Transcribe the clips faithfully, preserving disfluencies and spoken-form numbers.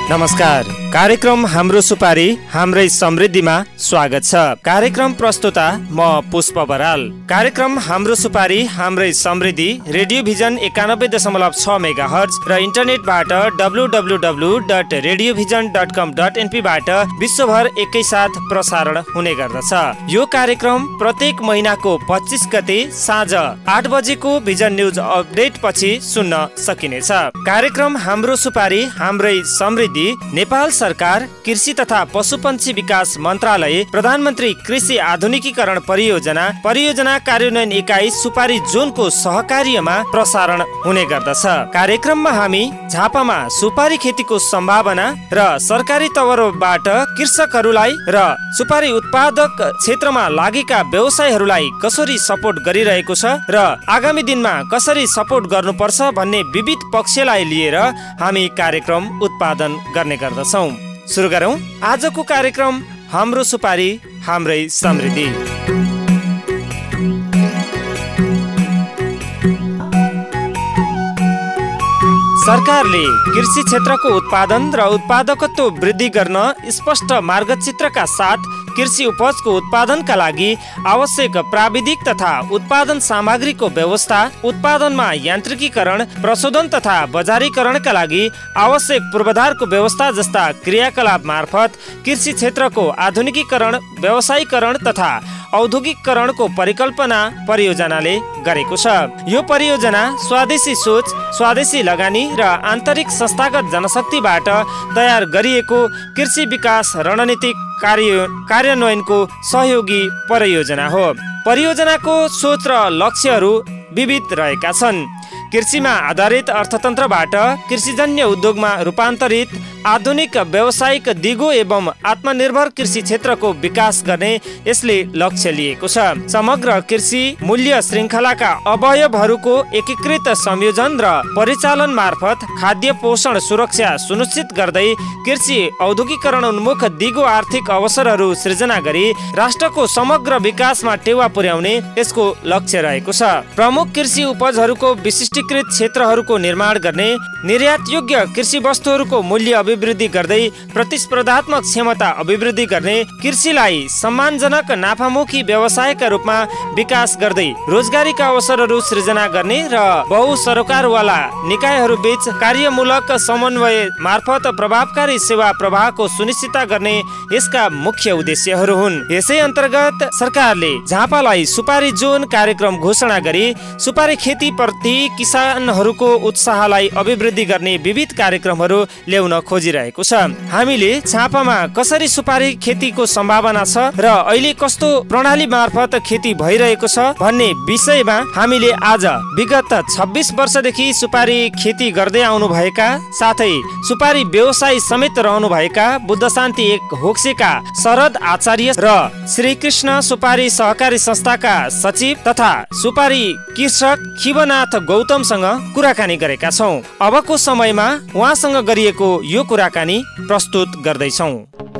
नमस्कार। कार्यक्रम हाम्रो सुपारी हाम्रै समृद्धिमा स्वागत छ। कार्यक्रम प्रस्तुता म पुष्प बराल। कार्यक्रम हाम्रो सुपारी हाम्रै समृद्धि रेडियो भिजन एकानब्बे दशमलव छ मेगा हर्ज र इन्टरनेटबाट W W W dot radio vision dot com dot एनपीबाट विश्वभर एकैसाथ प्रसारण हुने गर्दछ। यो कार्यक्रम प्रत्येक महिनाको पच्चिस गते साँझ आठ बजेको भिजन न्युज अपडेट पछि सुन्न सकिनेछ। कार्यक्रम हाम्रो सुपारी हाम्रै समृद्धि नेपाल सरकार कृषि तथा पशुपन्छी विकास मन्त्रालय प्रधानमन्त्री कृषि आधुनिकीकरण परियोजना परियोजना कार्यान्वयन इकाइ सुपारी जोनको सहकार्यमा प्रसारण हुने गर्दछ। कार्यक्रममा हामी झापामा सुपारी खेतीको सम्भावना र सरकारी तवरबाट कृषकहरूलाई र सुपारी उत्पादक क्षेत्रमा लागेका व्यवसायहरूलाई कसरी सपोर्ट गरिरहेको छ र आगामी दिनमा कसरी सपोर्ट गर्नुपर्छ भन्ने विविध पक्षलाई लिएर हामी कार्यक्रम उत्पादन गर्ने गर्दछौँ। सुरु गरौँ आजको कार्यक्रम हाम्रो सुपारी हाम्रै समृद्धि। सरकारले कृषि क्षेत्रको उत्पादन र उत्पादकत्व वृद्धि गर्न स्पष्ट मार्गचित्रका साथ कृषि उपजको उत्पादनका लागि आवश्यक प्राविधिक तथा उत्पादन सामग्रीको व्यवस्था, उत्पादनमा यान्त्रिकीकरण, प्रशोधन तथा बजारीकरणका लागि आवश्यक पूर्वाधारको व्यवस्था जस्ता क्रियाकलाप मार्फत कृषि क्षेत्रको आधुनिकीकरण, व्यवसायीकरण तथा औद्योगिकरणको परिकल्पना परियोजनाले गरेको छ। यो परियोजना स्वदेशी सोच, स्वदेशी लगानी र आन्तरिक संस्थागत जनशक्तिबाट तयार गरिएको कृषि विकास रणनीतिक कार्य कार्यान्वयनको सहयोगी परियोजना हो। परियोजनाको सोच र लक्ष्यहरू विविध रहेका छन्। कृषिमा आधारित अर्थतन्त्रबाट कृषिजन्य उद्योगमा रूपान्तरित आधुनिक व्यावसायिक दिगो एवं आत्मनिर्भर कृषि क्षेत्रको विकास गर्ने यसले लक्ष्य लिएको छ। समग्र कृषि मूल्य श्रृङ्खलाका अवयवहरूको एकीकृत संयोजन र परिचालन मार्फत खाद्य पोषण सुरक्षा सुनिश्चित गर्दै कृषि औद्योगिकरण उन्मुख दिगो आर्थिक अवसरहरू सृजना गरी राष्ट्रको समग्र विकासमा टेवा पुर्याउने यसको लक्ष्य रहेको छ। प्रमुख कृषि उपजहरूको विशिष्टीकृत क्षेत्रहरूको निर्माण गर्ने, निर्यात योग्य कृषि वस्तुहरूको मूल्य अभिवृद्धि गर्दै प्रतिस्पर्धात्मक क्षमता अभिवृद्धि गर्ने, कृषिलाई सम्मानजनक नाफामुखी व्यवसायका रूपमा विकास गर्दै रोजगारीका अवसरहरू सृजना गर्ने र बहु सरकारवाला निकायहरू बीच कार्यमूलक समन्वय मार्फत प्रभावकारी सेवा प्रवाहको सुनिश्चितता गर्ने यसका मुख्य उद्देश्यहरू हुन्। यसै अन्तर्गत सरकारले झापालाई सुपारी जोन कार्यक्रम घोषणा गरी सुपारी खेती प्रति किसानहरूको उत्साहलाई अभिवृद्धि गर्ने विविध कार्यक्रमहरू ल्याउन खोजिरहेको छ। हामीले झापामा कसरी सुपारी खेतीको सम्भावना छ र अहिले कस्तो प्रणाली मार्फत खेती भइरहेको छ भन्ने विषयमा हामीले आज विगत छब्बिस वर्षदेखि सुपारी खेती गर्दै आउनुभएका साथै सुपारी व्यवसायी समेत रहनुभएका बुद्धशान्ति एक होक्सेका शरद आचार्य र श्रीकृष्ण सुपारी सहकारी संस्थाका सचिव तथा सुपारी कृषक खिवनाथ गौतमसँग कुराकानी गरेका छौँ। अबको समयमा उहाँसँग गरिएको यो कुराकानी प्रस्तुत गर्दैछौँ।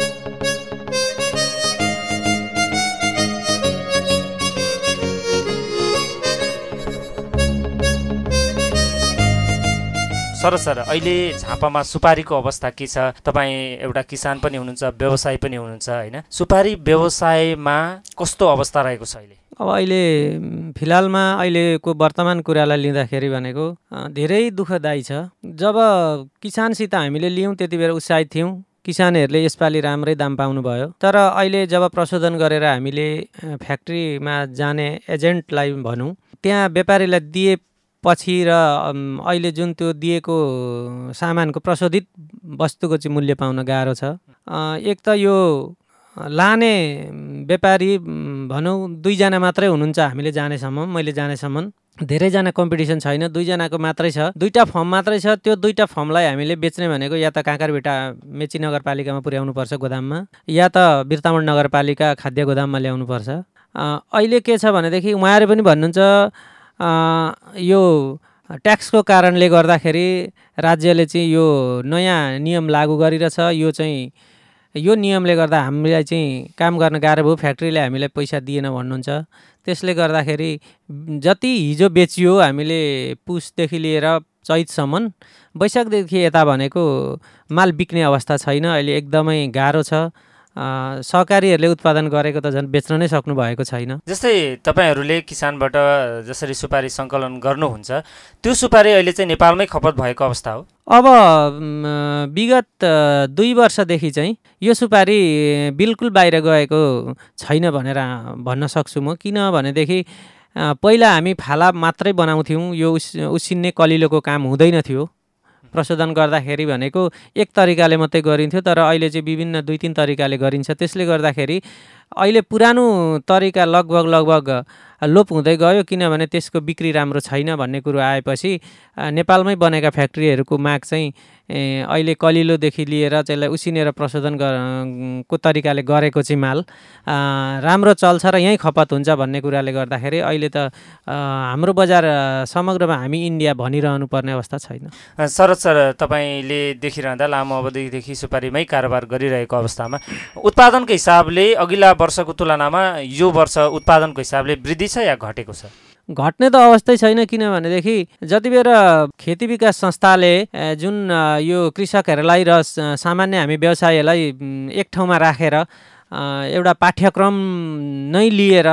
सर सर अहिले झापामा सुपारीको अवस्था के छ? तपाईँ एउटा किसान पनि हुनुहुन्छ, व्यवसायी पनि हुनुहुन्छ होइन? सुपारी व्यवसायमा कस्तो अवस्था रहेको छ अहिले? अब अहिले फिलहालमा अहिलेको वर्तमान कुरालाई लिँदाखेरि भनेको धेरै दुःखदायी छ। जब किसानसित हामीले लियौँ त्यति बेला उत्साहित थियौँ, किसानहरूले यसपालि राम्रै दाम पाउनुभयो। तर अहिले जब प्रशोधन गरेर हामीले फ्याक्ट्रीमा जाने एजेन्टलाई भनौँ, त्यहाँ व्यापारीलाई दिए पछि र अहिले जुन त्यो दिएको सामानको प्रशोधित वस्तुको चाहिँ मूल्य पाउन गाह्रो छ। एक त यो लाने व्यापारी भनौँ दुईजना मात्रै हुनुहुन्छ हामीले जानेसम्म, मैले जानेसम्म धेरैजना कम्पिटिसन छैन, दुईजनाको मात्रै छ, दुईवटा फर्म मात्रै छ। त्यो दुईवटा फर्मलाई हामीले बेच्ने भनेको या त काँकरभिटा मेची नगरपालिकामा पुर्याउनुपर्छ गोदाममा, या त बिर्तामोड नगरपालिका खाद्य गोदाममा ल्याउनुपर्छ। अहिले के छ भनेदेखि उहाँहरू पनि भन्नुहुन्छ यो ट्याक्सको कारणले गर्दाखेरि राज्यले चाहिँ यो नयाँ नियम लागू गरिरहेछ, यो चाहिँ यो नियमले गर्दा हामीलाई चाहिँ काम गर्न गाह्रो भयो, फ्याक्ट्रीले हामीलाई पैसा दिएन भन्नुहुन्छ। त्यसले गर्दाखेरि जति हिजो बेचियो हामीले पुसदेखि लिएर चैतसम्म। वैशाखदेखि यता भनेको माल बिक्ने अवस्था छैन, अहिले एकदमै गाह्रो छ। सहकारीहरूले उत्पादन गरेको त झन् बेच्न नै सक्नु भएको छैन। जस्तै तपाईँहरूले किसानबाट जसरी सुपारी सङ्कलन गर्नुहुन्छ त्यो सुपारी अहिले चाहिँ नेपालमै खपत भएको अवस्था हो? अब विगत दुई वर्षदेखि चाहिँ यो सुपारी बिल्कुल बाहिर गएको छैन भनेर भन्न सक्छु म। किनभनेदेखि पहिला हामी फाला मात्रै बनाउँथ्यौँ, यो उस उसिन्ने कलिलोको काम हुँदैन थियो। प्रशोधन गर्दाखेरि भनेको एक तरिकाले मात्रै गरिन्थ्यो, तर अहिले चाहिँ विभिन्न दुई तिन तरिकाले गरिन्छ। त्यसले गर्दाखेरि अहिले पुरानो तरिका लगभग लगभग लोप हुँदै गयो, किनभने त्यसको बिक्री राम्रो छैन भन्ने कुरो आएपछि नेपालमै बनेका फ्याक्ट्रीहरूको माग चाहिँ अहिले कलिलोदेखि लिएर त्यसलाई उसिनेर प्रशोधन को तरिकाले गरेको चाहिँ माल राम्रो चल्छ र यहीँ खपत हुन्छ भन्ने कुराले गर्दाखेरि अहिले त हाम्रो बजार समग्रमा हामी इन्डिया भनिरहनु पर्ने अवस्था छैन। शरद सर, तपाईँले देखिरहँदा लामो अवधिदेखि सुपारीमै कारोबार गरिरहेको अवस्थामा उत्पादनको हिसाबले अघिल्ला वर्षको तुलनामा यो वर्ष उत्पादनको हिसाबले वृद्धि छ या घटेको छ? घट्ने त अवस्थै छैन, किनभनेदेखि जति बेर खेती विकास संस्थाले जुन यो कृषकहरूलाई र सामान्य हामी व्यवसायीलाई एक ठाउँमा राखेर एउटा पाठ्यक्रम नै लिएर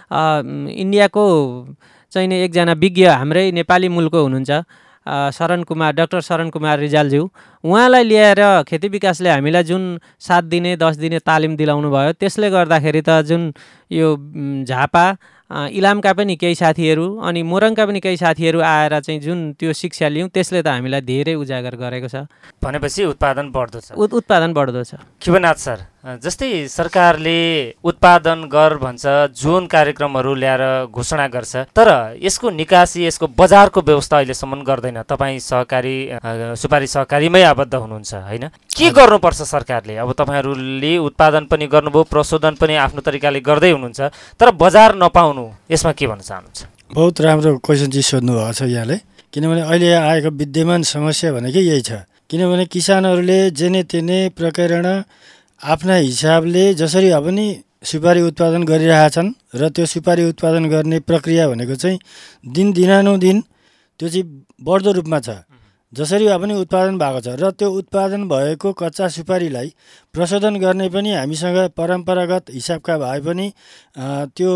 इन्डियाको चाहिँ एकजना विज्ञ हाम्रै नेपाली मूलको हुनुहुन्छ शरण कुमार, डाक्टर शरण कुमार रिजालज्यू, उहाँलाई ल्याएर खेती विकासले हामीलाई जुन सात दिने दस दिने तालिम दिलाउनु भयो, त्यसले गर्दाखेरि त जुन यो झापा इलामका पनि केही साथीहरू अनि मोरङका पनि केही साथीहरू आएर चाहिँ जुन त्यो शिक्षा लियौँ त्यसले त हामीलाई धेरै उजागर गरेको छ। भनेपछि उत्पादन बढ्दो छ। उत्पादन बढ्दो छ। शिवनाथ सर, जस्तै सरकारले उत्पादन गर भन्छ, जोन कार्यक्रमहरू ल्याएर घोषणा गर्छ, तर यसको निकासी, यसको बजारको व्यवस्था अहिलेसम्म गर्दैन। तपाईँ सहकारी सुपारी सहकारीमै आबद्ध हुनुहुन्छ होइन? के गर्नुपर्छ सरकारले? अब तपाईँहरूले उत्पादन पनि गर्नुभयो, प्रशोधन पनि आफ्नो तरिकाले गर्दै हुनुहुन्छ, तर बजार नपाउनु, यसमा के भन्न चाहनुहुन्छ? बहुत राम्रो क्वेसन चाहिँ सोध्नु भएको छ यहाँले। किनभने अहिले आएको विद्यमान समस्या भनेकै यही छ। किनभने किसानहरूले जेने तेने प्रकरण आफ्ना हिसाबले जसरी अब नि सुपारी उत्पादन गरिरहेछन् र त्यो सुपारी उत्पादन गर्ने प्रक्रिया भनेको चाहिँ दिन दिनानुदिन त्यो चाहिँ बढ्दो रूपमा छ। जसरी अब नि उत्पादन भएको छ र त्यो उत्पादन भएको कच्चा सुपारीलाई प्रशोधन गर्ने पनि हामीसँग परम्परागत हिसाबका भए पनि त्यो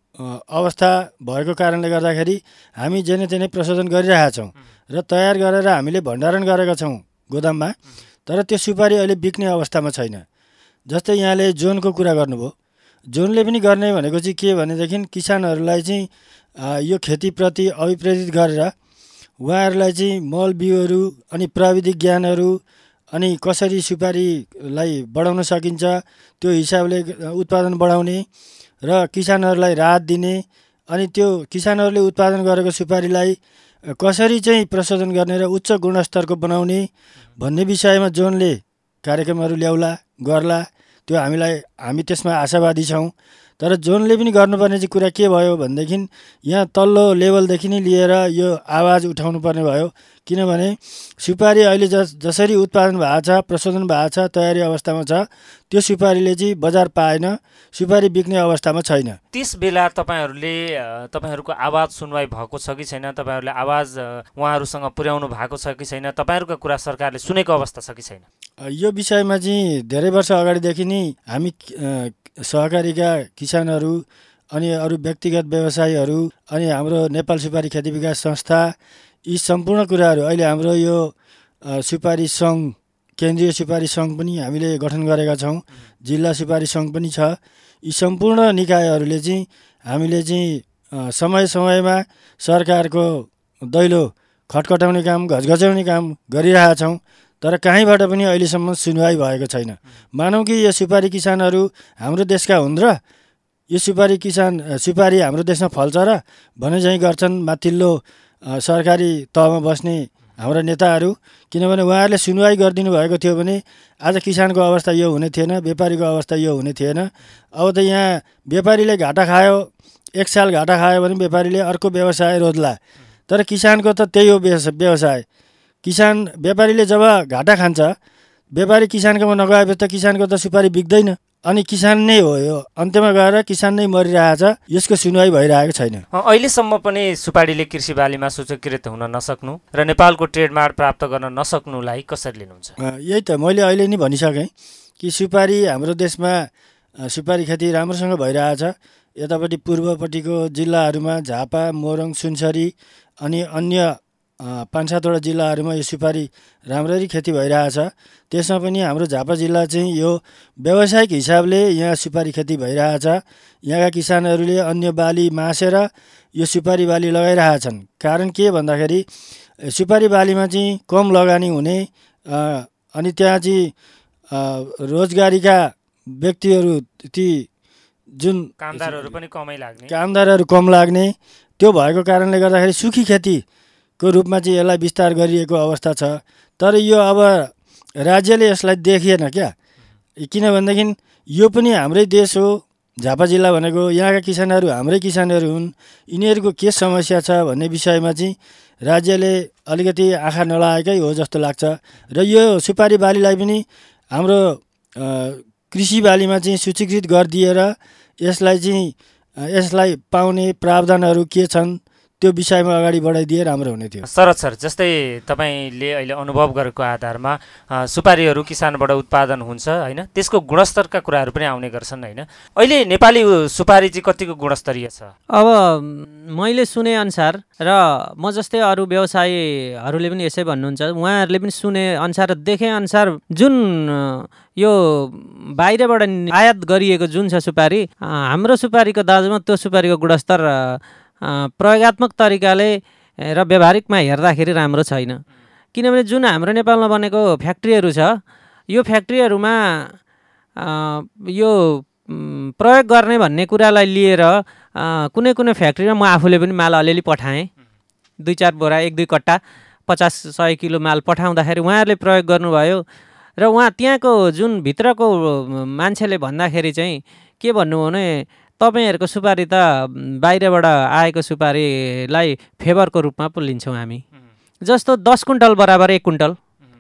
अवस्था भएको कारणले गर्दाखेरि हामी जेने तेने प्रशोधन गरिरहेछौँ र तयार गरेर हामीले भण्डारण गरेका छौँ गोदाममा, तर त्यो सुपारी अहिले बिक्ने अवस्थामा छैन। जस्तै यहाँले जोनको कुरा गर्नुभयो, जोनले पनि गर्ने भनेको चाहिँ के भनेदेखि किसानहरूलाई चाहिँ यो खेतीप्रति अभिप्रेरित गरेर उहाँहरूलाई चाहिँ मल बिउहरू अनि प्राविधिक ज्ञानहरू अनि कसरी सुपारीलाई बढाउन सकिन्छ त्यो हिसाबले उत्पादन बढाउने र किसानहरूलाई राहत दिने, अनि त्यो किसानहरूले उत्पादन गरेको सुपारीलाई कसरी चाहिँ प्रशोधन गर्ने र उच्च गुणस्तरको बनाउने भन्ने विषयमा जोनले कार्यक्रमहरू ल्याउला गर्ला, त्यो हामीलाई हामी त्यसमा आशावादी छौँ। तर जोनले पनि गर्नुपर्ने चाहिँ कुरा के भयो भनेदेखि यहाँ तल्लो लेभलदेखि नै लिएर यो आवाज उठाउनु पर्ने भयो। किनभने सुपारी अहिले जस जसरी उत्पादन भएको छ, प्रशोधन भएको छ, तयारी अवस्थामा छ, त्यो सुपारीले चाहिँ बजार पाएन, सुपारी बिक्ने अवस्थामा छैन। त्यस बेला तपाईँहरूले तपाईँहरूको आवाज सुनवाई भएको छ कि छैन? तपाईँहरूले आवाज उहाँहरूसँग पुर्याउनु भएको छ कि छैन? तपाईँहरूको कुरा सरकारले सुनेको अवस्था छ कि छैन? यो विषयमा चाहिँ धेरै वर्ष अगाडिदेखि नै हामी सहकारीका किसानहरू अनि अरू व्यक्तिगत व्यवसायीहरू अनि हाम्रो नेपाल सुपारी खेती विकास संस्था, यी सम्पूर्ण कुराहरू अहिले हाम्रो यो सुपारी सङ्घ, केन्द्रीय सुपारी सङ्घ पनि हामीले गठन गरेका छौँ, जिल्ला सुपारी सङ्घ पनि छ। यी सम्पूर्ण निकायहरूले चाहिँ हामीले चाहिँ समय समयमा सरकारको दैलो खटखटाउने काम, घचघच्याउने काम गरिरहेछौँ, तर कहीँबाट पनि अहिलेसम्म सुनवाई भएको छैन। मानौँ कि यो सुपारी किसानहरू हाम्रो देशका हुन् र यो सुपारी किसान सुपारी हाम्रो देशमा फल्छ र भने चाहिँ गर्छन् माथिल्लो सरकारी तहमा बस्ने हाम्रा नेताहरू। किनभने उहाँहरूले सुनवाई गरिदिनु भएको थियो भने आज किसानको अवस्था यो हुने थिएन, व्यापारीको अवस्था यो हुने थिएन। अब त यहाँ व्यापारीले घाटा खायो, एक साल घाटा खायो भने व्यापारीले अर्को व्यवसाय रोज्ला, तर किसानको त त्यही हो व्यवसाय। किसान व्यापारीले जब घाटा खान्छ, व्यापारी किसानकोमा नगएपछि त किसानको त सुपारी बिक्दैन, अनि किसान नै हो, यो अन्त्यमा गएर किसान नै मरिरहेछ, यसको सुनवाई भइरहेको छैन। अहिलेसम्म पनि सुपारीले कृषि बालीमा सूचीकृत हुन नसक्नु र नेपालको ट्रेडमार्क प्राप्त गर्न नसक्नुलाई कसरी लिनुहुन्छ? यही त मैले अहिले नै भनिसकेँ कि सुपारी हाम्रो देशमा सुपारी खेती राम्रोसँग भइरहेछ। यतापट्टि पूर्वपट्टिको जिल्लाहरूमा झापा, मोरङ, सुनसरी अनि अन्य पाँच सातवटा जिल्लाहरूमा यो सुपारी राम्ररी खेती भइरहेछ। त्यसमा पनि हाम्रो झापा जिल्ला चाहिँ यो व्यावसायिक हिसाबले यहाँ सुपारी खेती भइरहेछ। यहाँका किसानहरूले अन्य बाली मासेर यो सुपारी बाली लगाइरहेछन्। कारण के भन्दाखेरि सुपारी बालीमा चाहिँ कम लगानी हुने अनि त्यहाँ चाहिँ रोजगारीका व्यक्तिहरू ती जुन कामदारहरू पनि कमै लाग्ने कामदारहरू कम लाग्ने, त्यो भएको कारणले गर्दाखेरि सुखी खेतीको रूपमा चाहिँ यसलाई विस्तार गरिएको अवस्था छ। तर यो अब राज्यले यसलाई देखिएन क्या, किनभनेदेखि यो पनि हाम्रै देश हो। झापा जिल्ला भनेको यहाँका किसानहरू हाम्रै किसानहरू हुन्। यिनीहरूको के समस्या छ भन्ने विषयमा चाहिँ राज्यले अलिकति आँखा नलाएकै हो जस्तो लाग्छ। र यो सुपारी बालीलाई पनि हाम्रो कृषि बालीमा चाहिँ सूचीकृत गरिदिएर यसलाई चाहिँ यसलाई पाउने प्रावधानहरू के छन् त्यो विषयमा अगाडि बढाइदिए राम्रो हुने थियो। शरद सर, जस्तै तपाईँले अहिले अनुभव गरेको आधारमा सुपारीहरू किसानबाट उत्पादन हुन्छ होइन, त्यसको गुणस्तरका कुराहरू पनि आउने गर्छन् होइन। अहिले नेपाली सुपारी चाहिँ कतिको गुणस्तरीय छ? अब मैले सुने अनुसार र म जस्तै अरू व्यवसायीहरूले पनि यसै भन्नुहुन्छ, उहाँहरूले पनि सुने अनुसार र देखे अनुसार जुन यो बाहिरबाट आयात गरिएको जुन छ सुपारी, हाम्रो सुपारीको दाजुमा त्यो सुपारीको गुणस्तर प्रयोगात्मक तरिकाले र व्यावहारिकमा हेर्दाखेरि राम्रो छैन। किनभने जुन हाम्रो नेपालमा बनेको फ्याक्ट्रीहरू छ, यो फ्याक्ट्रीहरूमा यो प्रयोग गर्ने भन्ने कुरालाई लिएर कुनै कुनै फ्याक्ट्रीमा म आफूले पनि माल अलिअलि पठाएँ, दुई चार बोरा एक दुई कट्टा पचास सय किलो माल पठाउँदाखेरि उहाँहरूले प्रयोग गर्नुभयो र उहाँ त्यहाँको जुन भित्रको मान्छेले भन्दाखेरि चाहिँ के भन्नु भने तपाईँहरूको सुपारी त बाहिरबाट आएको सुपारीलाई फेभरको रूपमा पो लिन्छौँ हामी, जस्तो दस कुन्टल बराबर एक कुन्टल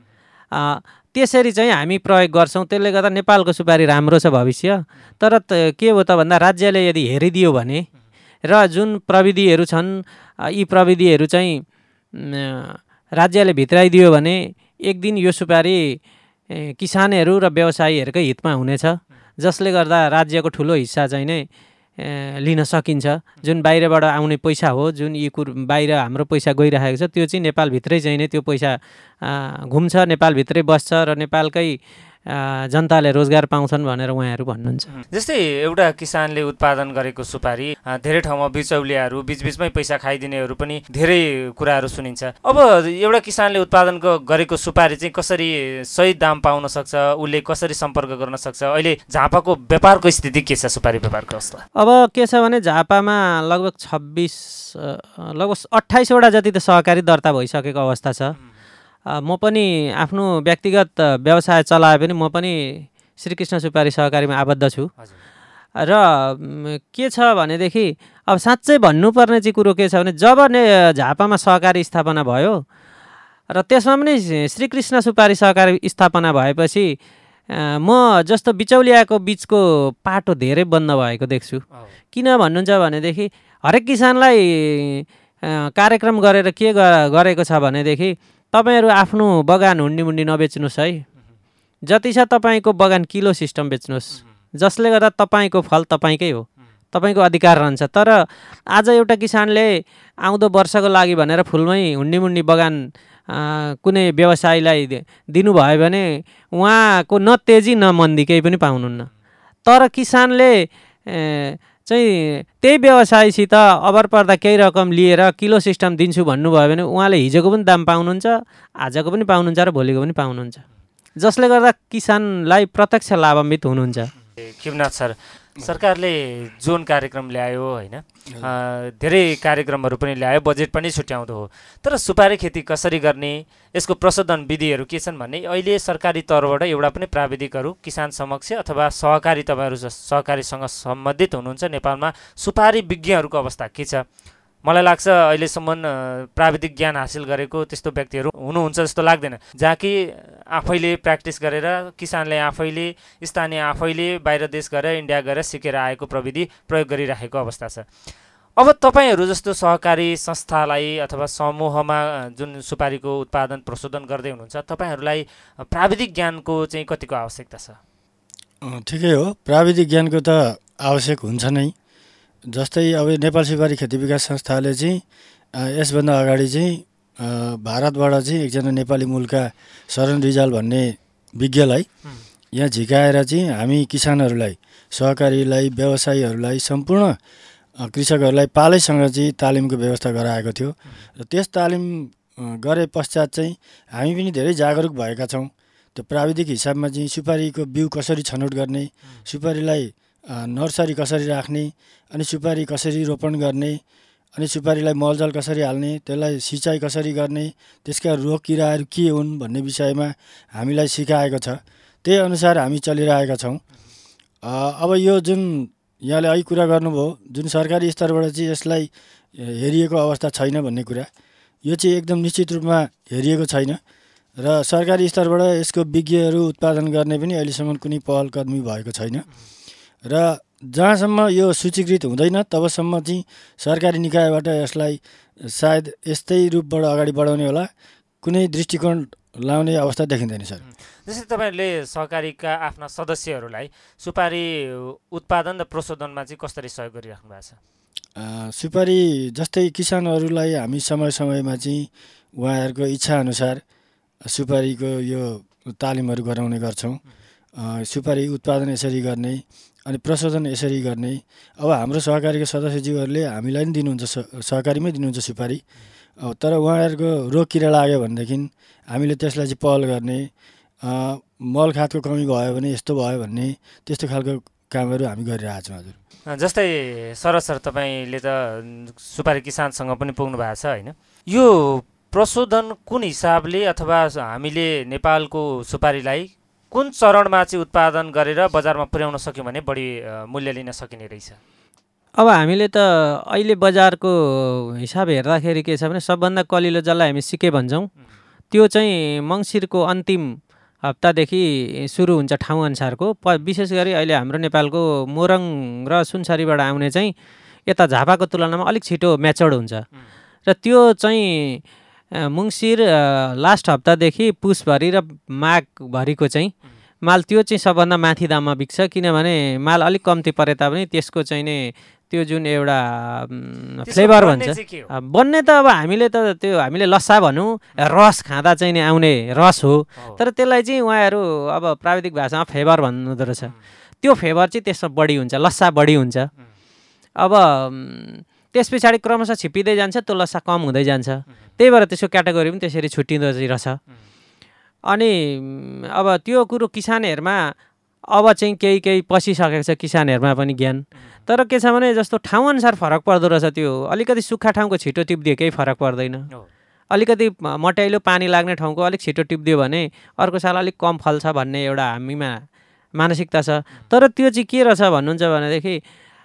त्यसरी चाहिँ हामी प्रयोग गर्छौँ। त्यसले गर्दा नेपालको सुपारी राम्रो छ भविष्य। तर के हो त भन्दा राज्यले यदि हेरिदियो भने र जुन प्रविधिहरू छन् यी प्रविधिहरू चाहिँ राज्यले भित्राइदियो भने एक दिन यो सुपारी किसानहरू र व्यवसायीहरूकै हितमा हुनेछ, जसले गर्दा राज्यको ठुलो हिस्सा चाहिँ नै लिन सकिन्छ। जुन बाहिरबाट आउने पैसा हो, जुन यी कुरो बाहिर हाम्रो पैसा गइरहेको छ, त्यो चाहिँ नेपालभित्रै चाहिँ नै त्यो पैसा घुम्छ, नेपालभित्रै बस्छ र नेपालकै जनताले रोजगार पाउँछन् भनेर उहाँहरू भन्नुहुन्छ। जस्तै एउटा किसानले उत्पादन गरेको सुपारी धेरै ठाउँमा बिचौलियाहरू बिचबिचमै पैसा खाइदिनेहरू पनि धेरै कुराहरू सुनिन्छ। अब एउटा किसानले उत्पादन गरेको सुपारी चाहिँ कसरी सही दाम पाउन सक्छ, उसले कसरी सम्पर्क गर्न सक्छ? अहिले झापाको व्यापारको स्थिति के छ, सुपारी व्यापारको अवस्था? अब के छ भने झापामा लगभग छब्बिस लगभग अट्ठाइसवटा जति त सहकारी दर्ता भइसकेको अवस्था छ। म पनि आफ्नो व्यक्तिगत व्यवसाय चलाए पनि म पनि श्रीकृष्ण सुपारी सहकारीमा आबद्ध छु। र के छ भनेदेखि अब साँच्चै भन्नुपर्ने चाहिँ कुरो के छ भने जब नै झापामा सहकारी स्थापना भयो र त्यसमा पनि श्रीकृष्ण सुपारी सहकारी स्थापना भएपछि म जस्तो बिचौलियाको बिचको पाटो धेरै बन्द भएको देख्छु। किन भन्नुहुन्छ भनेदेखि हरेक किसानलाई कार्यक्रम गरेर के गरेको छ भनेदेखि तपाईहरु आफ्नो बगान हुन्डी मुन्डी नबेच्नुस् है, जति छ तपाईको बगान किलो सिस्टम बेच्नुस्, जसले गर्दा तपाईको फल तपाईकै हो, तपाईको अधिकार रहन्छ। तर आज एउटा किसानले आउँदो वर्षको लागि भनेर फुलमै हुन्डी मुन्डी बगान कुनै व्यवसायीलाई दिनुभयो भने उहाँको न तेजी न मन्दी केही पनि पाउनुहुन्न। तर किसानले चाहिँ त्यही व्यवसायीसित अबर पर्दा केही रकम लिएर किलो सिस्टम दिन्छु भन्नुभयो भने उहाँले हिजोको पनि दाम पाउनुहुन्छ, आजको पनि पाउनुहुन्छ र भोलिको पनि पाउनुहुन्छ, जसले गर्दा किसानलाई प्रत्यक्ष लाभान्वित हुनुहुन्छ। खिमनाथ सर, सरकारले जोन कार्यक्रम ल्यायो होइन, धेरै कार्यक्रमहरू पनि ल्यायो, बजेट पनि छुट्याउँदो हो, तर सुपारी खेती कसरी गर्ने, यसको प्रशोधन विधिहरू के छन् भन्ने अहिले सरकारी तर्फबाट एउटा पनि प्राविधिकहरू किसान समक्ष अथवा सहकारी तपाईँहरू सहकारीसँग सम्बन्धित हुनुहुन्छ नेपालमा सुपारी विज्ञहरूको अवस्था के छ, मलाई लाग्छ अहिलेसम्म प्राविधिक ज्ञान हासिल गरेको त्यस्तो व्यक्तिहरू हुनुहुन्छ जस्तो लाग्दैन, जहाँ कि आफैले प्र्याक्टिस गरेर किसानले आफैले स्थानीय आफैले बाहिर देश गएर इन्डिया गएर सिकेर आएको प्रविधि प्रयोग गरिराखेको अवस्था छ। अब तपाईँहरू जस्तो सहकारी संस्थालाई अथवा समूहमा जुन सुपारीको उत्पादन प्रशोधन गर्दै हुनुहुन्छ, तपाईँहरूलाई प्राविधिक ज्ञानको चाहिँ कतिको आवश्यकता छ? ठिकै हो, प्राविधिक ज्ञानको त आवश्यक हुन्छ नै। जस्तै अब नेपाल सुपारी खेती विकास संस्थाले चाहिँ यसभन्दा अगाडि चाहिँ भारतबाट चाहिँ एकजना नेपाली मूलका शरण रिजाल भन्ने विज्ञलाई यहाँ झिकाएर चाहिँ हामी किसानहरूलाई, सहकारीलाई, व्यवसायीहरूलाई, सम्पूर्ण कृषकहरूलाई पालैसँग चाहिँ तालिमको व्यवस्था गराएको थियो। र त्यस तालिम गरे पश्चात चाहिँ हामी पनि धेरै जागरुक भएका छौँ। त्यो प्राविधिक हिसाबमा चाहिँ सुपारीको बिउ कसरी छनौट गर्ने, सुपारीलाई नर्सरी कसरी राख्ने, अनि सुपारी कसरी रोपण गर्ने, अनि सुपारीलाई मलजल कसरी हाल्ने, त्यसलाई सिँचाइ कसरी गर्ने, त्यसका रोग किराहरू के हुन् भन्ने विषयमा हामीलाई सिकाएको छ। त्यही अनुसार हामी चलिरहेका छौँ। अब यो जुन यहाँले अहिले कुरा गर्नुभयो, जुन सरकारी स्तरबाट चाहिँ यसलाई हेरिएको अवस्था छैन भन्ने कुरा, यो चाहिँ एकदम निश्चित रूपमा हेरिएको छैन र सरकारी स्तरबाट यसको विज्ञहरू उत्पादन गर्ने पनि अहिलेसम्म कुनै पहल कदमी भएको छैन। र जहाँसम्म यो सूचीकृत हुँदैन तबसम्म चाहिँ सरकारी निकायबाट यसलाई सायद यस्तै रूपबाट अगाडि बढाउने होला, कुनै दृष्टिकोण लाउने अवस्था देखिँदैन सर। जस्तै तपाईँहरूले सहकारीका आफ्ना सदस्यहरूलाई सुपारी उत्पादन र प्रशोधनमा चाहिँ कसरी सहयोग गरिराख्नु भएको छ? सुपारी जस्तै किसानहरूलाई हामी समय समयमा चाहिँ उहाँहरूको इच्छाअनुसार सुपारीको यो तालिमहरू गराउने गर्छौँ। सुपारी उत्पादन यसरी गर्ने अनि प्रशोधन यसरी गर्ने। अब हाम्रो सहकारीको सदस्यज्यूहरूले हामीलाई पनि दिनुहुन्छ, सहकारीमै दिनुहुन्छ सुपारी। तर उहाँहरूको रोग किरा लाग्यो भनेदेखि हामीले त्यसलाई चाहिँ पहल गर्ने, मल खादको कमी भयो भने यस्तो भयो भन्ने त्यस्तो खालको कामहरू हामी गरिरहेको छौँ। हजुर, जस्तै सरज सर तपाईँले त सुपारी किसानसँग पनि पुग्नु भएको छ होइन? यो प्रशोधन कुन हिसाबले अथवा हामीले नेपालको सुपारीलाई कुन चरणमा चाहिँ उत्पादन गरेर बजारमा पुर्याउन सक्यौँ भने बढी मूल्य लिन सकिने रहेछ? अब हामीले त अहिले बजारको हिसाब हेर्दाखेरि के छ भने सबभन्दा कलिलो जसलाई हामी सिके भन्छौँ त्यो चाहिँ मङ्सिरको अन्तिम हप्तादेखि सुरु हुन्छ ठाउँ अनुसारको। प विशेष गरी अहिले हाम्रो नेपालको मोरङ र सुनसरीबाट आउने चाहिँ यता झापाको तुलनामा अलिक छिटो म्याचोर्ड हुन्छ र त्यो चाहिँ मङ्सिर लास्ट हप्तादेखि पुसभरि र माघभरिको चाहिँ माल त्यो चाहिँ सबभन्दा माथि दाममा बिक्छ। किनभने माल अलिक कम्ती परे तापनि त्यसको चाहिँ नि त्यो जुन एउटा फ्लेभर भन्छ बन्ने त अब हामीले त त्यो हामीले लस्सा भनौँ, रस खाँदा चाहिँ नि आउने रस हो, तर त्यसलाई चाहिँ उहाँहरू अब प्राविधिक भाषामा फेभर भन्नुहुँदो रहेछ। त्यो फेभर चाहिँ त्यसमा बढी हुन्छ, लस्सा बढी हुन्छ। अब त्यस पछाडि क्रमशः छिप्पिँदै जान्छ, त्यो लस्सा कम हुँदै जान्छ। त्यही भएर त्यसको क्याटेगोरी पनि त्यसरी छुट्टिँदो रहेछ। अनि अब त्यो कुरो किसानहरूमा अब चाहिँ केही केही पसिसकेको छ किसानहरूमा पनि ज्ञान। तर के छ भने जस्तो ठाउँअनुसार फरक पर्दो रहेछ। त्यो अलिकति सुक्खा ठाउँको छिटो टिपिदियो केही फरक पर्दैन, अलिकति मट्याइलो पानी लाग्ने ठाउँको अलिक छिटो टिपिदियो भने अर्को साल अलिक कम फल्छ भन्ने एउटा हामीमा मानसिकता छ। तर त्यो चाहिँ के रहेछ भन्नुहुन्छ भनेदेखि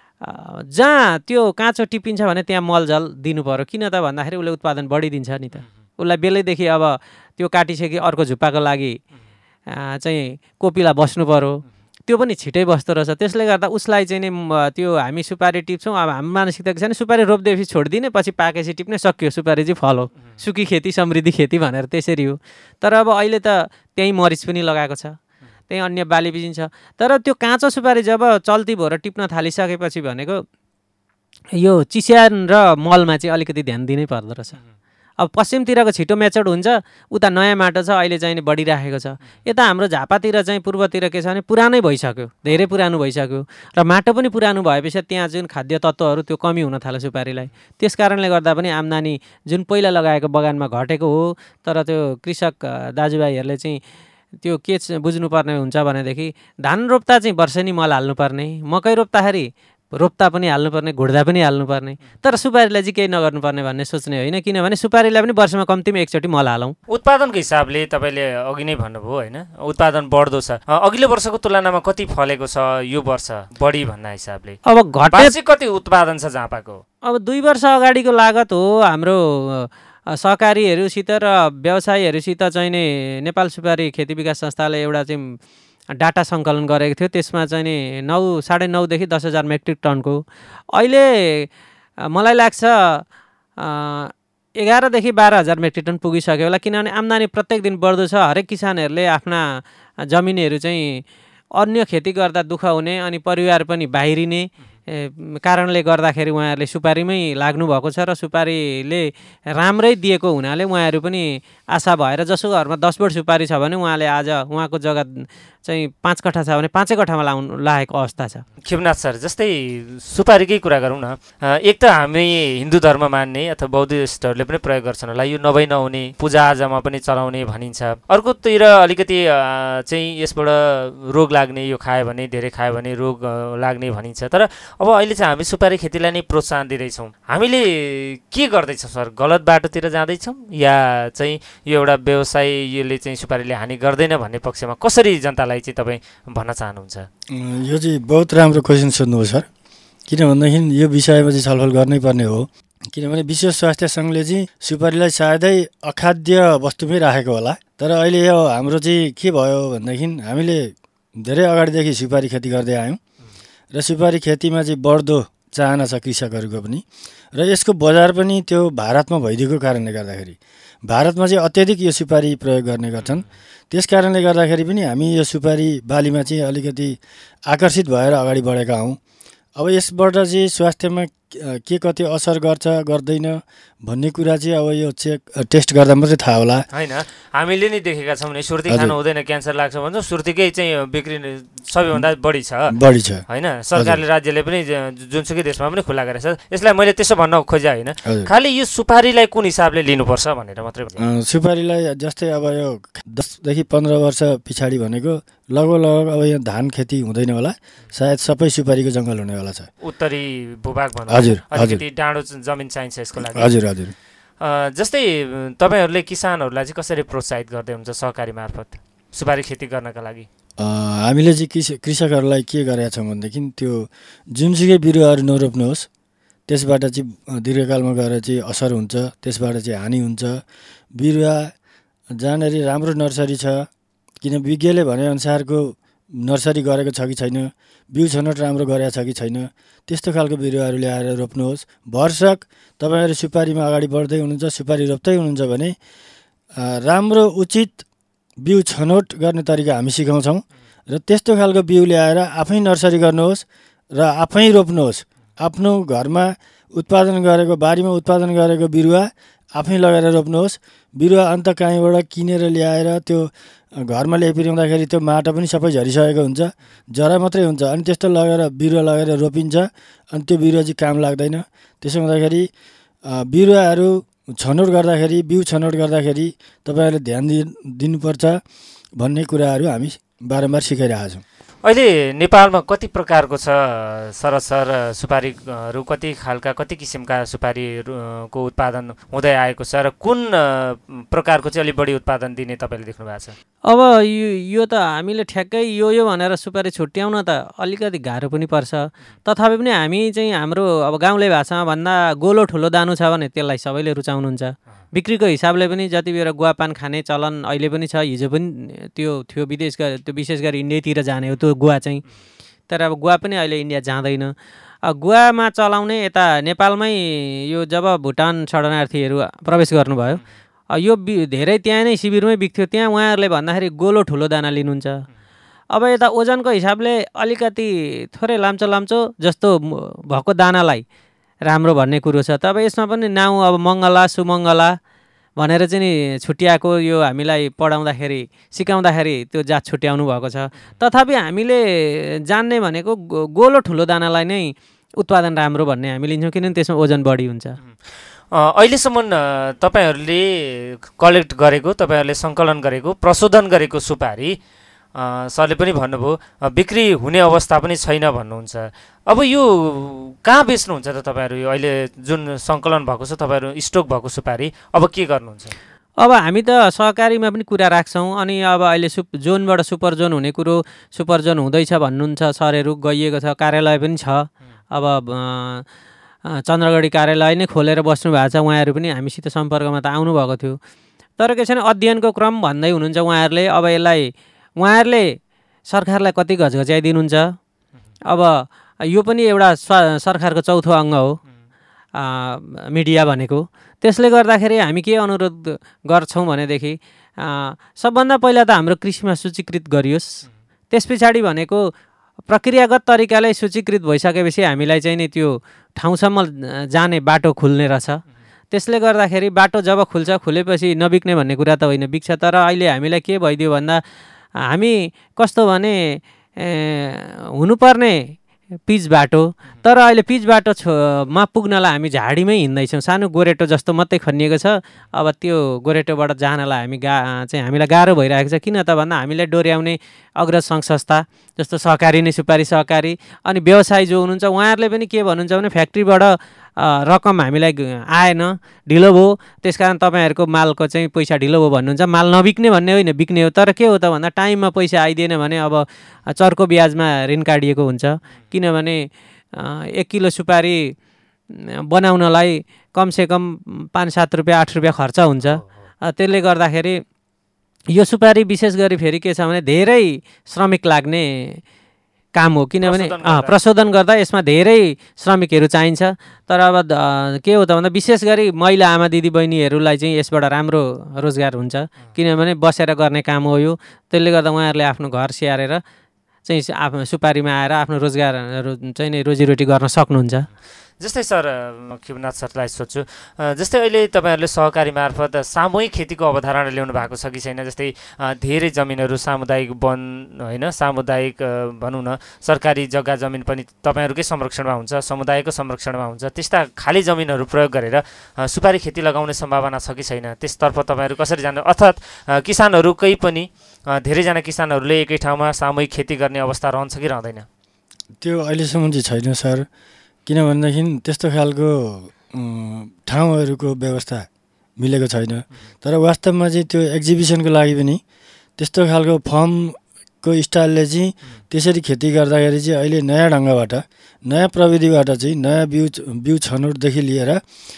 जहाँ त्यो काँचो टिपिन्छ भने त्यहाँ मलजल दिनु पर्यो। किन त भन्दाखेरि उसले उत्पादन बढिदिन्छ नि त। उसलाई बेलैदेखि अब त्यो काटिसके अर्को झुप्पाको लागि चाहिँ कोपिला बस्नु पर्यो, त्यो पनि छिटै बस्दो रहेछ। त्यसले गर्दा उसलाई चाहिँ नि त्यो हामी सुपारी टिप्छौँ। अब हाम्रो मानसिकता के छ भने सुपारी रोप्दैपछि छोडिदिने, पछि पाकेपछि टिप्ने, सक्यो, सुपारी चाहिँ फल हो, सुकी खेती समृद्धि खेती भनेर त्यसरी हो। तर अब अहिले त त्यहीँ मरिच पनि लगाएको छ, त्यही अन्य बाली बिजिन्छ। तर त्यो काँचो सुपारी जब चल्ती भएर टिप्न थालिसकेपछि भनेको यो चिस्यान र मलमा चाहिँ अलिकति ध्यान दिनै पर्दो रहेछ। अब पश्चिमतिरको छिटो म्याचोर्ड हुन्छ, उता नयाँ माटो छ अहिले चाहिँ बढिराखेको छ। यता हाम्रो झापातिर चाहिँ पूर्वतिर के छ भने पुरानै भइसक्यो, धेरै पुरानो भइसक्यो र माटो पनि पुरानो भएपछि त्यहाँ जुन खाद्य तत्त्वहरू त्यो कमी हुन थाल्यो सुपारीलाई। त्यस कारणले गर्दा पनि आम्दानी जुन पहिला लगाएको बगानमा घटेको हो। तर त्यो कृषक दाजुभाइहरूले चाहिँ त्यो के बुझ्नुपर्ने हुन्छ भनेदेखि धान रोप्दा चाहिँ वर्षेनी मल हाल्नुपर्ने, मकै रोप्दाखेरि रोप्दा पनि हाल्नुपर्ने घुड्दा पनि हाल्नुपर्ने, तर सुपारीलाई चाहिँ केही नगर्नुपर्ने भन्ने सोच्ने होइन, किनभने सुपारीलाई पनि वर्षमा कम्तीमा एकचोटि मल हालौँ। उत्पादनको हिसाबले तपाईँले अघि नै भन्नुभयो होइन, उत्पादन बढ्दो छ। अघिल्लो वर्षको तुलनामा कति फलेको छ यो वर्ष बढी भन्ने हिसाबले? अब घटे वार्षिक कति उत्पादन छ झापाको? अब दुई वर्ष अगाडिको लागत हो हाम्रो सहकारीहरूसित र व्यवसायीहरूसित चाहिँ नि नेपाल सुपारी खेती विकास संस्थाले एउटा चाहिँ डाटा सङ्कलन गरेको थियो। त्यसमा चाहिँ नि नौ साढे नौदेखि दस हजार मेट्रिक टनको, अहिले मलाई लाग्छ एघारदेखि बाह्र हजार मेट्रिक टन पुगिसक्यो होला, किनभने आम्दानी प्रत्येक दिन बढ्दो छ। हरेक किसानहरूले आफ्ना जमिनहरू चाहिँ अन्य खेती गर्दा दुःख हुने अनि परिवार पनि बाहिरिने कारणले गर्दाखेरि उहाँहरूले सुपारीमै लाग्नु भएको छ र सुपारीले राम्रै दिएको हुनाले उहाँहरू पनि आशा भएर, जसको घरमा दस बोट सुपारी छ भने उहाँले आज उहाँको जग्गा चाहिँ पाँच कट्ठा छ भने पाँचै कट्ठामा लाउनु लागेको अवस्था छ। खेमनाथ सर, जस्तै सुपारीकै कुरा गरौँ न, एक त हामी हिन्दू धर्म मान्ने अथवा बौद्धिस्टहरूले पनि प्रयोग गर्छन् होला, यो नभई नहुने पूजाआजामा पनि चलाउने भनिन्छ। अर्कोतिर अलिकति चाहिँ यसबाट रोग लाग्ने, यो खायो भने धेरै खायो भने रोग लाग्ने भनिन्छ। तर अब अहिले चाहिँ हामी सुपारी खेतीलाई नै प्रोत्साहन दिँदैछौँ। हामीले के गर्दैछौँ सर? गलत बाटोतिर जाँदैछौँ या चाहिँ यो एउटा व्यवसाय यसले चाहिँ सुपारीले हानि गर्दैन भन्ने पक्षमा कसरी जनतालाई चाहिँ तपाईँ भन्न चाहनुहुन्छ? यो चाहिँ बहुत राम्रो क्वेसन सोध्नु हो सर, किन भन्दाखेरि यो विषयमा चाहिँ छलफल गर्नै पर्ने हो। किनभने विश्व स्वास्थ्य सङ्घले चाहिँ सुपारीलाई सायदै अखाद्य वस्तुमै राखेको होला। तर अहिले यो हाम्रो चाहिँ के भयो भनेदेखि हामीले धेरै अगाडिदेखि सुपारी खेती गर्दै आयौँ र सुपारी खेतीमा चाहिँ बढ्दो चाहना छ कृषकहरूको पनि, र यसको बजार पनि त्यो भारतमा भइदिएको कारणले गर्दाखेरि भारतमा चाहिँ अत्याधिक यो सुपारी प्रयोग गर्ने गर्छन्। त्यस कारणले गर्दाखेरि पनि हामी यो सुपारी बालीमा चाहिँ अलिकति आकर्षित भएर अगाडि बढेका हौँ। अब यसबाट चाहिँ स्वास्थ्यमा के कति असर गर्छ गर्दैन भन्ने कुरा चाहिँ अब यो चेक टेस्ट गर्दा मात्रै थाहा होला। होइन, हामीले नै देखेका छौँ नि, सुर्ती खानु हुँदैन क्यान्सर लाग्छ भन्छ, सुर्तीकै चाहिँ बिक्री सबैभन्दा बढी छ बढी छ होइन। सरकारले राज्यले पनि जुनसुकै देशमा पनि खुला गरेछ। यसलाई मैले त्यसो भन्न खोजेँ होइन, खालि यो सुपारीलाई कुन हिसाबले लिनुपर्छ भनेर मात्रै। सुपारीलाई जस्तै अब यो दसदेखि पन्ध्र वर्ष पछाडि भनेको लगभग लगभग अब यहाँ धान खेती हुँदैन होला, सायद सबै सुपारीको जङ्गल हुने होला छ। उत्तरी भूभाग भनौँ, हजुर अलिकति डाँडो जमिन चाहिन्छ यसको लागि। हजुर हजुर। जस्तै तपाईँहरूले किसानहरूलाई चाहिँ कसरी प्रोत्साहित गर्दै हुन्छ सहकारी मार्फत सुपारी खेती गर्नका लागि? हामीले चाहिँ कृषि कृषकहरूलाई के गरेका छौँ भनेदेखि त्यो जुनसुकै बिरुवाहरू नरोप्नुहोस्, त्यसबाट चाहिँ दीर्घकालमा गएर चाहिँ असर हुन्छ, त्यसबाट चाहिँ हानि हुन्छ। बिरुवा जहाँनिर राम्रो नर्सरी छ, किन विज्ञले भनेअनुसारको नर्सरी गरेको छ कि छैन, बिउ छनौट राम्रो गरेको छ कि छैन, त्यस्तो खालको बिरुवाहरू ल्याएर रोप्नुहोस्। भरसक तपाईँहरू सुपारीमा अगाडि बढ्दै हुनुहुन्छ, सुपारी रोप्दै हुनुहुन्छ भने राम्रो उचित बिउ छनौट गर्ने तरिका हामी सिकाउँछौँ र त्यस्तो खालको बिउ ल्याएर आफै नर्सरी गर्नुहोस् र आफै रोप्नुहोस्। आफ्नो घरमा उत्पादन गरेको, बारीमा उत्पादन गरेको बिरुवा आफै लगाएर रोप्नुहोस्। बिरुवा अन्त कहीँबाट किनेर ल्याएर त्यो घरमा ल्याइपुर्याउँदाखेरि त्यो माटो पनि सबै झरिसकेको हुन्छ, जरा मात्रै हुन्छ। अनि त्यस्तो लगेर बिरुवा लगेर रोपिन्छ, अनि त्यो बिरुवा चाहिँ काम लाग्दैन। त्यसो हुँदाखेरि बिरुवाहरू छनौट गर्दाखेरि, बिउ छनौट गर्दाखेरि तपाईँहरूले ध्यान दि दिनुपर्छ भन्ने कुराहरू हामी बारम्बार सिकाइरहेका छौँ। अहिले नेपालमा कति प्रकारको छ सरस सर सुपारीहरू? कति खालका कति किसिमका सुपारीको उत्पादन हुँदै आएको छ र कुन प्रकारको चाहिँ अलिक बढी उत्पादन दिने तपाईँले देख्नु भएको छ? अब यो यो त हामीले ठ्याक्कै यो यो भनेर सुपारी छुट्याउन त अलिकति गाह्रो पनि पर्छ। तथापि पनि हामी चाहिँ हाम्रो अब गाउँले भाषामा भन्दा गोलो ठुलो दानु छ भने त्यसलाई सबैले रुचाउनुहुन्छ। बिक्रीको हिसाबले पनि जति बेला गुवापान खाने चलन अहिले पनि छ, हिजो पनि त्यो थियो, विदेश त्यो विशेष गरी इन्डियातिर जाने हो त्यो गुवा चाहिँ। तर अब गुवा पनि अहिले इन्डिया जाँदैन। गुवामा चलाउने यता नेपालमै यो जब भुटान शरणार्थीहरू प्रवेश गर्नुभयो, यो धेरै त्यहाँ नै शिविरमै बिक्थ्यो, त्यहाँ उहाँहरूले भन्दाखेरि गोलो ठुलो दाना लिनुहुन्छ। अब यता ओजनको हिसाबले अलिकति थोरै लाम्चो लाम्चो जस्तो भएको दानालाई राम्रो भन्ने कुरो छ। तब यसमा पनि नाउँ अब मङ्गला सुमङ्गला भनेर चाहिँ नि छुट्याएको यो हामीलाई पढाउँदाखेरि सिकाउँदाखेरि त्यो जात छुट्याउनु भएको छ। तथापि हामीले जान्ने भनेको गोलो ठुलो दानालाई नै उत्पादन राम्रो भन्ने हामी लिन्छौँ, किनभने त्यसमा ओजन बढी हुन्छ। अहिलेसम्म तपाईँहरूले कलेक्ट गरेको, तपाईँहरूले सङ्कलन गरेको, प्रशोधन गरेको सुपारी सरले पनि भन्नुभयो बिक्री हुने अवस्था पनि छैन भन्नुहुन्छ। अब यो कहाँ बेच्नुहुन्छ त तपाईँहरू यो अहिले जुन सङ्कलन भएको छ तपाईँहरू स्टक भएको सुपारी अब के गर्नुहुन्छ? अब हामी त सहकारीमा पनि कुरा राख्छौँ अनि अब अहिले सुप जोनबाट सुपर जोन हुने कुरो सुपर जोन हुँदैछ भन्नुहुन्छ सरहरू, गइएको छ, कार्यालय पनि छ। अब चन्द्रगढी कार्यालय नै खोलेर बस्नु भएको छ, उहाँहरू पनि हामीसित सम्पर्कमा त आउनुभएको थियो। तर के छैन अध्ययनको क्रम भन्दै हुनुहुन्छ उहाँहरूले। अब यसलाई उहाँहरूले सरकारलाई कति घचघच्याइदिनुहुन्छ। अब यो पनि एउटा सरकारको चौथो अङ्ग हो मिडिया भनेको। त्यसले गर्दाखेरि हामी के अनुरोध गर्छौँ भनेदेखि सबभन्दा पहिला त हाम्रो कृषिमा सूचीकृत गरियोस्, त्यस पछाडि भनेको प्रक्रियागत तरिकाले सूचीकृत भइसकेपछि हामीलाई चाहिँ नि त्यो ठाउँसम्म जाने बाटो खुल्ने रहेछ। त्यसले गर्दाखेरि बाटो जब खुल्छ, खुलेपछि नबिक्ने भन्ने कुरा त होइन, बिक्छ। तर अहिले हामीलाई के भइदियो भन्दा हामी कस्तो भने हुनुपर्ने पिच बाटो, तर अहिले पिच बाटो मा पुग्नलाई हामी झाडीमै हिँड्दैछौँ। सानो गोरेटो जस्तो मात्रै खनिएको छ। अब त्यो गोरेटोबाट जानलाई हामी गा चाहिँ हामीलाई गाह्रो भइरहेको छ। किन त भन्दा हामीलाई डोर्याउने अग्रज सङ्घ संस्था जस्तो सहकारी नै सुपारी सहकारी अनि व्यवसायी जो हुनुहुन्छ उहाँहरूले पनि के भन्नुहुन्छ भने फ्याक्ट्रीबाट रकम हामीलाई आएन, ढिलो भयो, त्यसकारण तपाईँहरूको मालको चाहिँ पैसा ढिलो भयो भन्नुहुन्छ। माल नबिक्ने भन्ने होइन, बिक्ने हो। तर के हो त भन्दा टाइममा पैसा आइदिएन भने अब चर्को ब्याजमा ऋण काटिएको हुन्छ। किनभने एक किलो सुपारी बनाउनलाई कमसेकम पाँच सात रुपियाँ आठ रुपियाँ खर्च हुन्छ। त्यसले गर्दाखेरि यो सुपारी विशेष गरी फेरि के छ भने धेरै श्रमिक लाग्ने काम हो। किनभने प्रशोधन गर्दा यसमा धेरै श्रमिकहरू चाहिन्छ। तर अब के हो त भन्दा विशेष गरी महिला आमा दिदी बहिनीहरूलाई चाहिँ यसबाट राम्रो रोजगार हुन्छ। किनभने बसेर गर्ने काम हो यो। त्यसले गर्दा उहाँहरूले आफ्नो घर स्याहारेर चाहिँ आफ्नो सुपारीमा आएर आफ्नो रोजगार चाहिँ नि रोजीरोटी गर्न सक्नुहुन्छ। जस्तै सर शिवनाथ सरलाई सोध्छु, जस्तै अहिले तपाईँहरूले सहकारी मार्फत सामूहिक खेतीको अवधारणा ल्याउनु भएको छ कि छैन? जस्तै धेरै जमिनहरू सामुदायिक वन होइन, सामुदायिक भनौँ न सरकारी जग्गा जमिन पनि तपाईँहरूकै संरक्षणमा हुन्छ, समुदायको संरक्षणमा हुन्छ। त्यस्ता खाली जमिनहरू प्रयोग गरेर सुपारी खेती लगाउने सम्भावना छ कि छैन? त्यसतर्फ तपाईँहरू कसरी जानु? अर्थात् किसानहरूकै पनि धेरैजना किसानहरूले एकै ठाउँमा सामूहिक खेती गर्ने अवस्था रहन्छ कि रहँदैन? त्यो अहिलेसम्म चाहिँ छैन सर। किनभनेदेखि त्यस्तो खालको ठाउँहरूको व्यवस्था मिलेको छैन। तर वास्तवमा चाहिँ त्यो एक्जिबिसनको लागि पनि त्यस्तो खालको फर्मको स्टाइलले चाहिँ त्यसरी खेती गर्दाखेरि चाहिँ अहिले नयाँ ढङ्गबाट नयाँ प्रविधिबाट चाहिँ नयाँ बिउ बिउ छनौटदेखि लिएर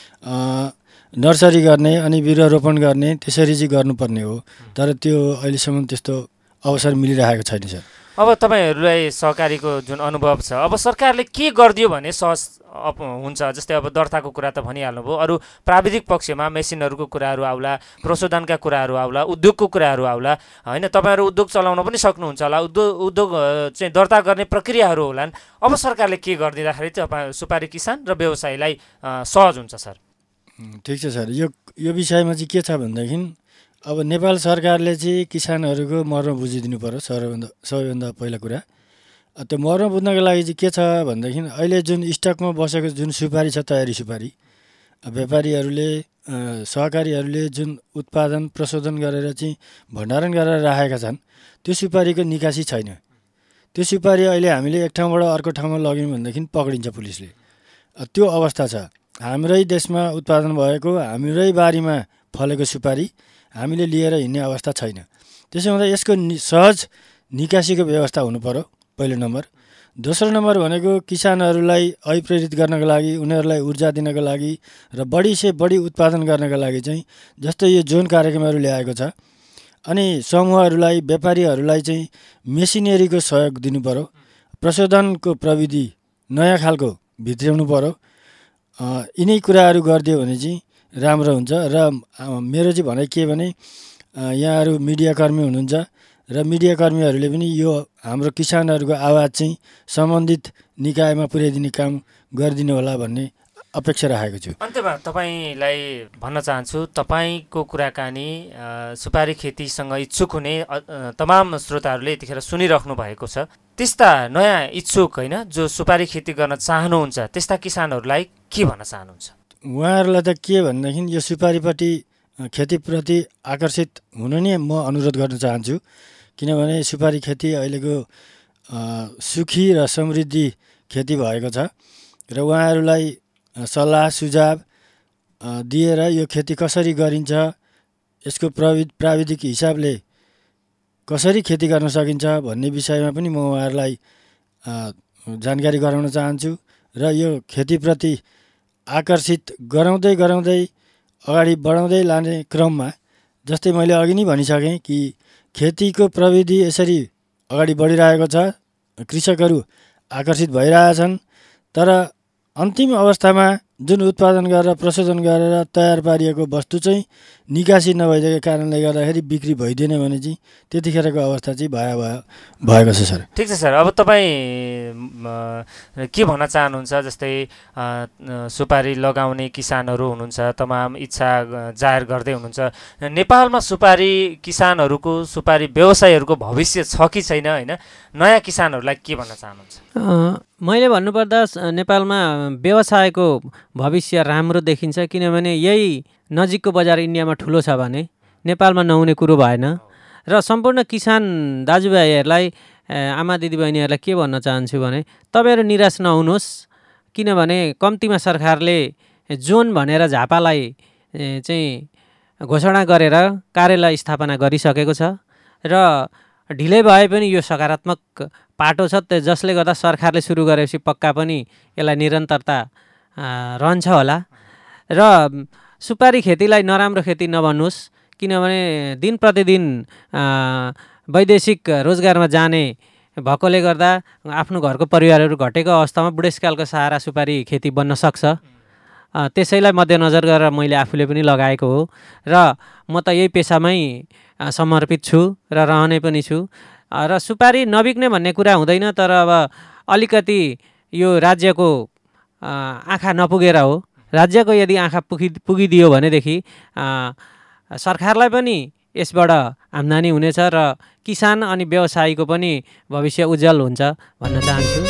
नर्सरी गर्ने अनि बिरुवा रोपण गर्ने त्यसरी चाहिँ गर्नुपर्ने हो। तर त्यो अहिलेसम्म त्यस्तो अवसर मिलिरहेको छैन सर। अब तपाईँहरूलाई सहकारीको जुन अनुभव छ, अब सरकारले के गरिदियो भने सहज हुन्छ? जस्तै अब दर्ताको कुरा त भनिहाल्नुभयो, अरू प्राविधिक पक्षमा मेसिनहरूको कुराहरू आउला, प्रशोधनका कुराहरू आउला, उद्योगको कुराहरू आउला होइन। तपाईँहरू उद्योग चलाउन पनि सक्नुहुन्छ होला, उद्योग उद्योग चाहिँ दर्ता गर्ने प्रक्रियाहरू होलान्। अब सरकारले के गरिदिँदाखेरि चाहिँ सुपारी किसान र व्यवसायीलाई सहज हुन्छ सर? ठिक छ सर। यो यो विषयमा चाहिँ के छ भनेदेखि अब नेपाल सरकारले चाहिँ किसानहरूको मर्म बुझिदिनु पर्यो सबैभन्दा सबैभन्दा पहिला कुरा। त्यो मर्म बुझ्नको लागि चाहिँ के छ भनेदेखि अहिले जुन स्टकमा बसेको जुन सुपारी छ, तयारी सुपारी, व्यापारीहरूले सहकारीहरूले जुन उत्पादन प्रशोधन गरेर चाहिँ भण्डारण गरेर राखेका छन्, त्यो सुपारीको निकासी छैन। त्यो सुपारी अहिले हामीले एक ठाउँबाट अर्को ठाउँमा लग्यौँ भनेदेखि पक्रिन्छ पुलिसले। त्यो अवस्था छ। हाम्रै देशमा उत्पादन भएको हाम्रै बारीमा फलेको सुपारी हामीले लिएर हिँड्ने अवस्था छैन। त्यसो हुँदा यसको नि सहज निकासीको व्यवस्था हुनु पर्यो पहिलो नम्बर। दोस्रो नम्बर भनेको किसानहरूलाई अभिप्रेरित गर्नको लागि, उनीहरूलाई ऊर्जा दिनको लागि र बढी से बढी उत्पादन गर्नको लागि चाहिँ जस्तै यो जोन कार्यक्रमहरू ल्याएको छ। अनि समूहहरूलाई व्यापारीहरूलाई चाहिँ मेसिनरीको सहयोग दिनु पर्यो, प्रशोधनको प्रविधि नयाँ खालको भित्र्याउनु पर्यो। यिनै कुराहरू गरिदियो भने चाहिँ राम्रो हुन्छ। र मेरो चाहिँ भनाइ के भने यहाँहरू मिडियाकर्मी हुनुहुन्छ र मिडियाकर्मीहरूले पनि यो हाम्रो किसानहरूको आवाज चाहिँ सम्बन्धित निकायमा पुर्याइदिने काम गरिदिनु होला भन्ने अपेक्षा राखेको छु। अन्त्यमा तपाईँलाई भन्न चाहन्छु, तपाईँको कुराकानी सुपारी खेतीसँग इच्छुक हुने तमाम श्रोताहरूले यतिखेर सुनिराख्नु भएको छ। त्यस्ता नयाँ इच्छुक होइन जो सुपारी खेती गर्न चाहनुहुन्छ त्यस्ता किसानहरूलाई के भन्न चाहनुहुन्छ? उहाँहरूलाई त के भनेदेखि यो सुपारीपट्टि खेतीप्रति आकर्षित हुन नै म अनुरोध गर्न चाहन्छु। किनभने सुपारी खेती अहिलेको सुखी र समृद्धि खेती भएको छ र उहाँहरूलाई सल्लाह सुझाव दिएर यो खेती कसरी गरिन्छ, यसको प्रवि प्राविधिक हिसाबले कसरी खेती गर्न सकिन्छ भन्ने विषयमा पनि म उहाँहरूलाई जानकारी गराउन चाहन्छु र यो खेतीप्रति आकर्षित गराउँदै गराउँदै अगाडि बढाउँदै लाने क्रममा जस्तै मैले अघि नै भनिसकेँ कि खेतीको प्रविधि यसरी अगाडि बढिरहेको छ, कृषकहरू आकर्षित भइरहेछन्, तर अन्तिम अवस्थामा जुन उत्पादन गरेर प्रशोधन गरेर तयार पारिएको वस्तु चाहिँ निकासी नभइदिएको कारणले गर्दाखेरि बिक्री भइदिएन भने चाहिँ त्यतिखेरको अवस्था चाहिँ भयावह भएको छ सर। ठिक छ सर, अब तपाईँ के भन्न चाहनुहुन्छ? जस्तै सुपारी लगाउने किसानहरू हुनुहुन्छ, तमाम इच्छा जाहेर गर्दै हुनुहुन्छ, नेपालमा सुपारी किसानहरूको सुपारी व्यवसायहरूको भविष्य छ कि छैन, होइन? नयाँ किसानहरूलाई के भन्न चाहनुहुन्छ? मैले भन्नुपर्दा नेपालमा व्यवसायको भविष्य राम्रो देखिन्छ, किनभने यही नजिकको बजार इन्डियामा ठुलो छ भने नेपालमा नहुने कुरो भएन। र सम्पूर्ण किसान दाजुभाइहरूलाई, आमा दिदीबहिनीहरूलाई के भन्न चाहन्छु भने तपाईँहरू निराश नहुनुहोस्, किनभने कम्तीमा सरकारले जोन भनेर झापालाई चाहिँ घोषणा गरेर कार्यालय स्थापना गरिसकेको छ र ढिलै भए पनि यो सकारात्मक पाटो छ, जसले गर्दा सरकारले सुरु गरेपछि पक्का पनि यसलाई निरन्तरता रहन्छ होला। र सुपारी खेतीलाई नराम्रो खेती नभन्नुहोस्, किनभने दिन प्रतिदिन वैदेशिक रोजगारमा जाने भएकोले गर्दा आफ्नो घरको परिवारहरू घटेको अवस्थामा बुढेसकालको सहारा सुपारी खेती बन्न सक्छ। त्यसैलाई मध्यनजर गरेर मैले आफूले पनि लगाएको हो र म त यही पेसामै समर्पित छु र रहने पनि छु। र सुपारी नबिक्ने भन्ने कुरा हुँदैन, तर अब अलिकति यो राज्यको आँखा नपुगेर हो। राज्यको यदि आँखा पुगि पुगिदियो भनेदेखि सरकारलाई पनि यसबाट आम्दानी हुनेछ र किसान अनि व्यवसायीको पनि भविष्य उज्जवल हुन्छ भन्न चाहन्छु।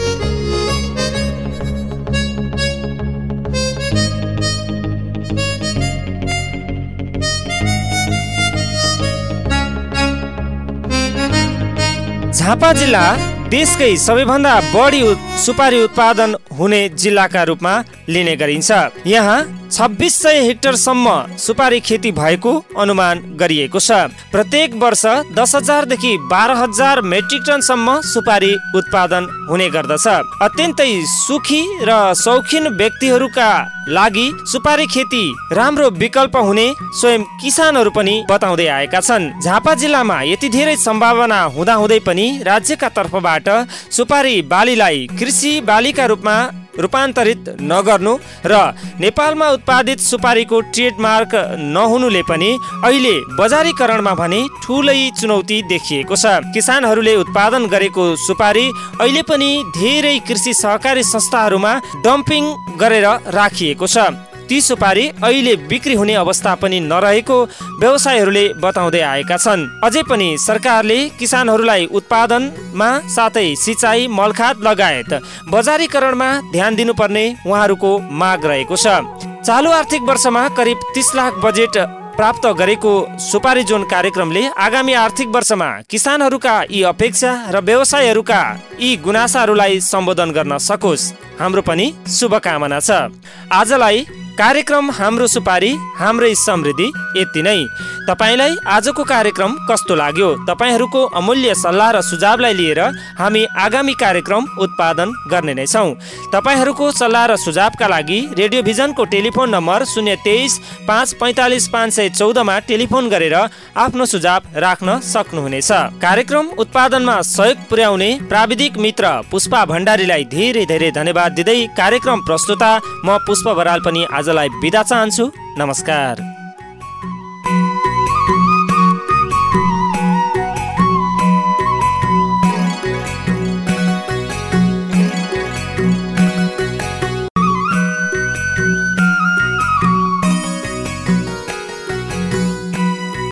झापा जिल्ला देशकै सबैभन्दा बढी सुपारी उत्पादन हुने जिल्लाका रूपमा लिने गरिन्छ। यहाँ छब्बिस सय हेक्टरसम्म सुपारी खेती भएको अनुमान गरिएको छ। प्रत्येक वर्ष दस हजारदेखि बाह्र हजार मेट्रिक टनसम्म सुपारी उत्पादन हुने गर्दछ। अत्यन्तै सुखी र शौखिन व्यक्तिहरूका लागि सुपारी खेती राम्रो विकल्प हुने स्वयं किसानहरू पनि बताउँदै आएका छन्। झापा जिल्लामा यति धेरै सम्भावना हुँदाहुँदै पनि राज्यका तर्फबाट सुपारी बालीलाई कृषि बालीका रूपमा रूपान्तरित नगर्नु र नेपालमा उत्पादित सुपारीको ट्रेडमार्क नहुनुले पनि अहिले बजारीकरणमा भने ठुलै चुनौती देखिएको छ। किसानहरूले उत्पादन गरेको सुपारी अहिले पनि धेरै कृषि सहकारी संस्थाहरूमा डम्पिङ गरेर राखिएको छ। ती सुपारी अहिले बिक्री हुने अवस्था पनि नरहेको व्यवसायीहरूले बताउँदै आएका छन्। अझै पनि सरकारले किसानहरूलाई उत्पादनमा साथै सिँचाइ मलखाद लगायत बजारीकरणमा ध्यान दिनुपर्ने उहाँहरूको माग रहेको छ। चालु आर्थिक वर्षमा करिब तीस लाख बजेट प्राप्त गरेको सुपारी जोन कार्यक्रमले आगामी आर्थिक वर्षमा किसानहरूका यी अपेक्षा र व्यवसायीहरूका यी गुनासाहरूलाई सम्बोधन गर्न सकोस्, हाम्रो पनि शुभकामना छ। आजलाई कार्यक्रम हाम्रो सुपारी हाम्रै समृद्धि यति नै। तपाईलाई आजको कार्यक्रम कस्तो लाग्यो? तपाईहरूको अमूल्य सल्लाह र सुझावलाई लिएर हामी आगामी कार्यक्रम उत्पादन गर्ने नै छौँ। तपाईहरूको सल्लाह र सुझावका लागि रेडियो भिजनको टेलिफोन नम्बर शून्य तेइस पाँच पैँतालिस पाँच सय चौधमा टेलिफोन गरेर आफ्नो सुझाव राख्न सक्नुहुनेछ। कार्यक्रम उत्पादनमा सहयोग पुर्याउने प्राविधिक मित्र पुष्पा भण्डारीलाई धेरै धेरै धन्यवाद दिँदै कार्यक्रम प्रस्तुता म पुष्प बराल पनि आजलाई बिदा चाहन्छु। नमस्कार।